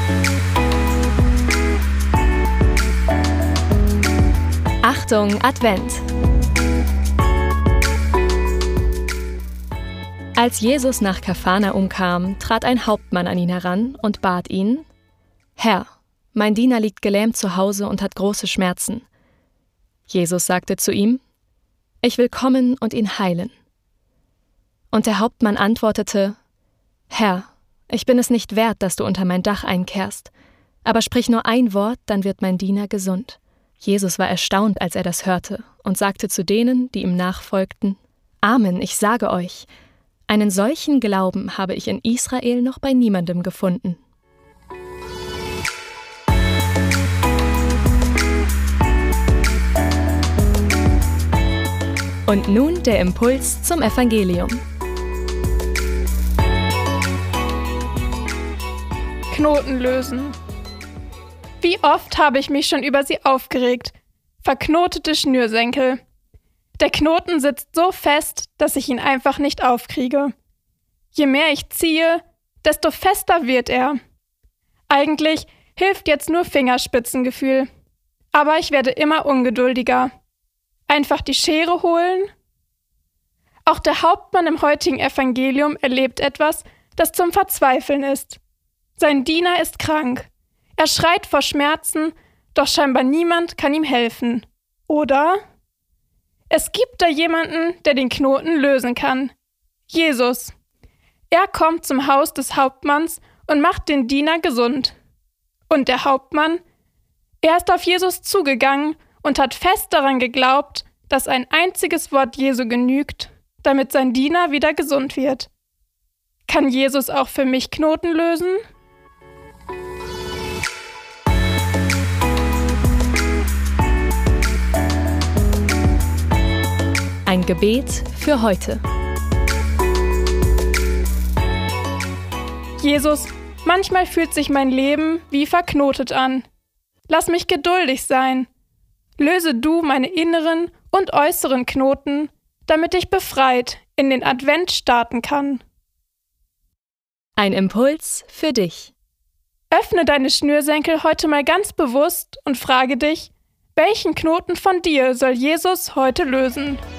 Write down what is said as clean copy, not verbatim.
Achtung, Advent! Als Jesus nach Kapharnaum kam, trat ein Hauptmann an ihn heran und bat ihn: »Herr, mein Diener liegt gelähmt zu Hause und hat große Schmerzen.« Jesus sagte zu ihm: »Ich will kommen und ihn heilen.« Und der Hauptmann antwortete: »Herr, ich bin es nicht wert, dass du unter mein Dach einkehrst, aber sprich nur ein Wort, dann wird mein Diener gesund.« Jesus war erstaunt, als er das hörte, und sagte zu denen, die ihm nachfolgten: »Amen, ich sage euch, einen solchen Glauben habe ich in Israel noch bei niemandem gefunden.« Und nun der Impuls zum Evangelium. Knoten lösen. Wie oft habe ich mich schon über sie aufgeregt. Verknotete Schnürsenkel. Der Knoten sitzt so fest, dass ich ihn einfach nicht aufkriege. Je mehr ich ziehe, desto fester wird er. Eigentlich hilft jetzt nur Fingerspitzengefühl. Aber ich werde immer ungeduldiger. Einfach die Schere holen? Auch der Hauptmann im heutigen Evangelium erlebt etwas, das zum Verzweifeln ist. Sein Diener ist krank. Er schreit vor Schmerzen, doch scheinbar niemand kann ihm helfen. Oder? Es gibt da jemanden, der den Knoten lösen kann. Jesus. Er kommt zum Haus des Hauptmanns und macht den Diener gesund. Und der Hauptmann? Er ist auf Jesus zugegangen und hat fest daran geglaubt, dass ein einziges Wort Jesu genügt, damit sein Diener wieder gesund wird. Kann Jesus auch für mich Knoten lösen? Ein Gebet für heute. Jesus, manchmal fühlt sich mein Leben wie verknotet an. Lass mich geduldig sein. Löse du meine inneren und äußeren Knoten, damit ich befreit in den Advent starten kann. Ein Impuls für dich. Öffne deine Schnürsenkel heute mal ganz bewusst und frage dich, welchen Knoten von dir soll Jesus heute lösen?